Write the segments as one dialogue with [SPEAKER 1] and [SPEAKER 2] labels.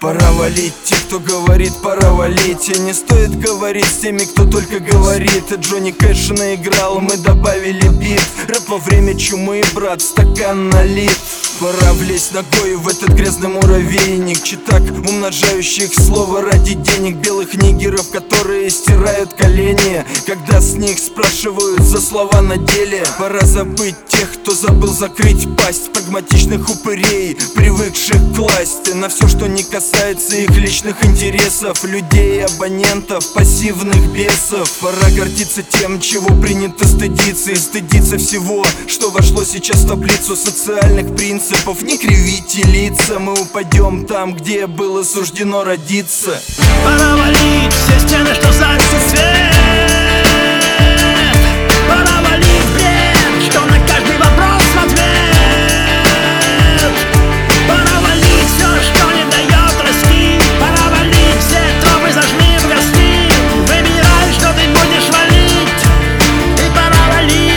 [SPEAKER 1] Пора валить, те, кто говорит, пора валить. И не стоит говорить с теми, кто только говорит. Джонни Кэш наиграл, мы добавили бит. Рэп во время чумы, брат, стакан налит. Пора влезть ногой в этот грязный муравейник, читак, умножающих слово ради денег. Белых нигеров, которые стирают колени, когда с них спрашивают за слова на деле. Пора забыть тех, кто забыл закрыть пасть. Прагматичных упырей, привыкших к власти, на все, что не касается их личных интересов. Людей, абонентов, пассивных бесов. Пора гордиться тем, чего принято стыдиться. И стыдиться всего, что вошло сейчас в таблицу социальных принципов. Не кривите лица, мы упадем там, где было суждено родиться.
[SPEAKER 2] Пора валить все стены, что зальется свет. Пора валить бред, что на каждый вопрос в ответ. Пора валить все, что не дает расти. Пора валить все тропы, зажми в гости. Выбирай, что ты будешь валить. И пора валить.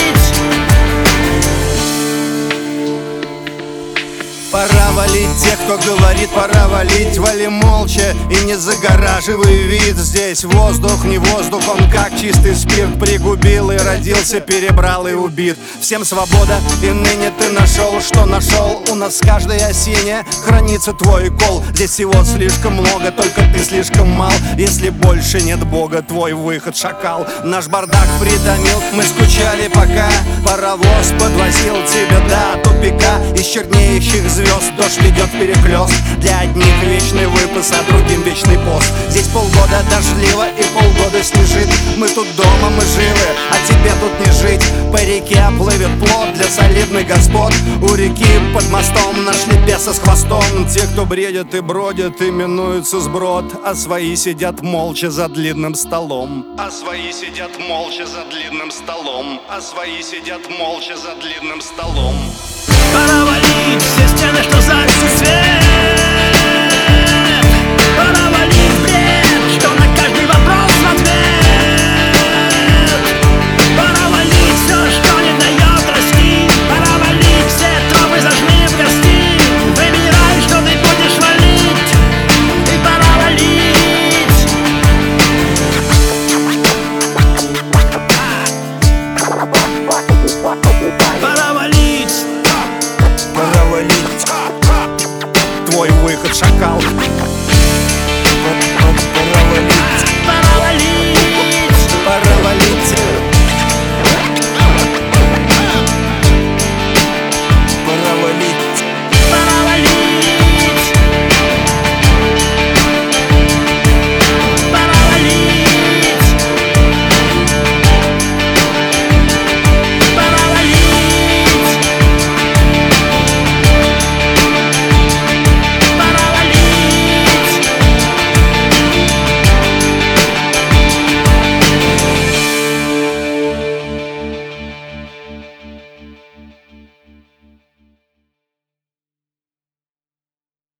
[SPEAKER 3] Пора валить тех, кто говорит, пора валить. Вали молча и не загораживай вид. Здесь воздух, не воздух, он как чистый спирт. Пригубил и родился, перебрал и убит. Всем свобода, и ныне ты нашел, что нашел. У нас каждой осине хранится твой кол. Здесь всего слишком много, только ты слишком мал. Если больше нет Бога, твой выход шакал. Наш бардак притомил, мы скучали, пока паровоз подвозил тебя до тупика. Из чернеющих звезд дождь ведет перехлёст. Для одних вечный выпас, а другим вечный пост. Здесь полгода дождливо и полгода снежит. Мы тут дома, мы живы, а тебе тут не жить. По реке плывет плот для солидных господ. У реки под мостом нашли беса с хвостом. Те, кто бредят и бродят, именуются сброд. А свои сидят молча за длинным столом. А свои сидят молча за длинным столом. А свои сидят молча за длинным столом.
[SPEAKER 2] Пора валить все стены, что